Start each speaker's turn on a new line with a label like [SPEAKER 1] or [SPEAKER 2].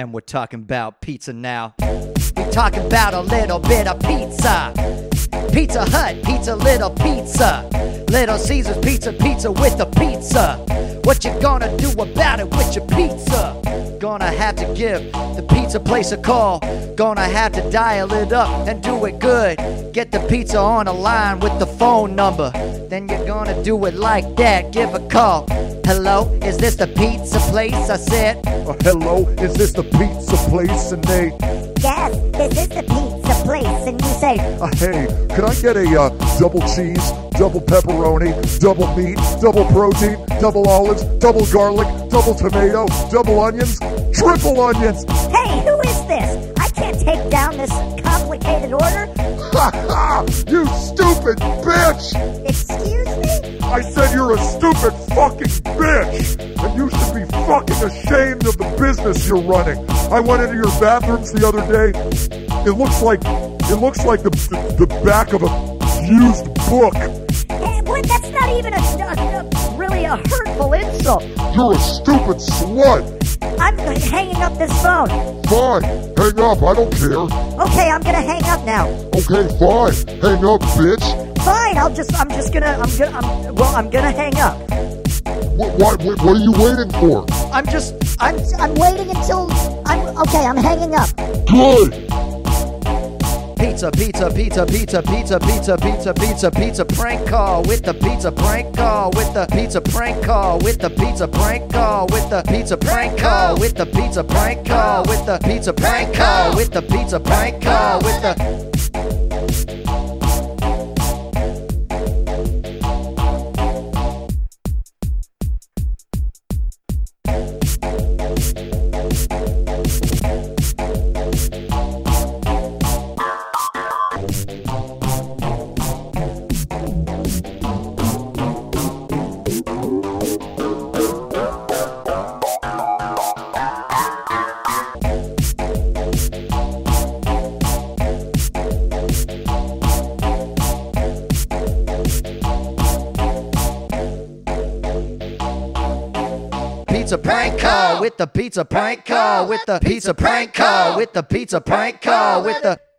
[SPEAKER 1] And we're talking about pizza now. We're talking about a little bit of pizza. Pizza Hut, pizza, little pizza. Little Caesars pizza, pizza with a pizza. What you gonna do about it with your pizza? Gonna have to give the pizza place a call. Gonna have to dial it up and do it good. Get the pizza on the line with the phone number. Then you're gonna do it like that, give a call. Hello, is this the pizza place? I said.
[SPEAKER 2] Hello, is this the pizza place? And they,
[SPEAKER 3] Yes, this is the pizza place. And you say,
[SPEAKER 2] hey, can I get a double cheese, double pepperoni, double meat, double protein, double olives, double garlic, double tomato, double onions, triple onions?
[SPEAKER 3] hey, who is this? I can't take down this complicated order.
[SPEAKER 2] Ha ha! You stupid bitch!
[SPEAKER 3] Excuse me?
[SPEAKER 2] I said you're a stupid fucking bitch! And you should be fucking ashamed of the business you're running. I went into your bathrooms the other day. It looks like the back of a used book.
[SPEAKER 3] Hey, what? That's not even really a hurtful insult.
[SPEAKER 2] You're a stupid slut!
[SPEAKER 3] I'm hanging up this phone.
[SPEAKER 2] Fine, hang up, I don't care.
[SPEAKER 3] Okay, I'm gonna hang up now.
[SPEAKER 2] Okay, fine, hang up, bitch.
[SPEAKER 3] Fine, I'm gonna hang up.
[SPEAKER 2] What are you waiting for?
[SPEAKER 3] I'm waiting until I'm hanging up.
[SPEAKER 2] Good!
[SPEAKER 1] Pizza, pizza, pizza, pizza, pizza, pizza, pizza, pizza, pizza prank call with the pizza prank call with the pizza prank call with the pizza prank call with the pizza prank call with the pizza prank call with the pizza prank call with the pizza prank call with the pizza prank call with the pizza prank call with the pizza prank call with the pizza prank call with the